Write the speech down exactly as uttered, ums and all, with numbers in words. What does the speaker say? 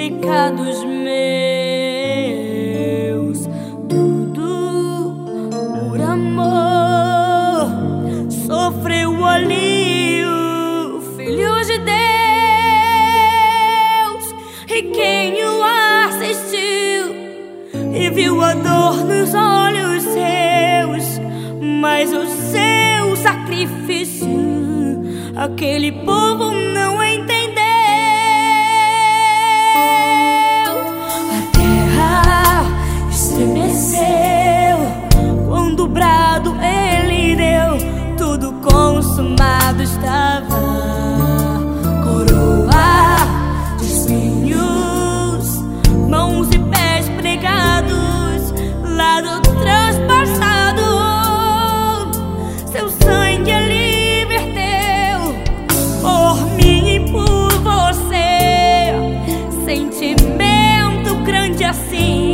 pecados meus, tudo por amor. Sofreu ali o Filho de Deus, e quem o assistiu e viu a dor nos olhos seus, mas o seu sacrifício aquele povo não entendeu. A terra estremeceu quando o brado ele deu, tudo consumado estava. Coroa de espinhos, mãos e pés pregados, lado transpassado, seu sangue ali verteu por mim e por você. Sentimento grande assim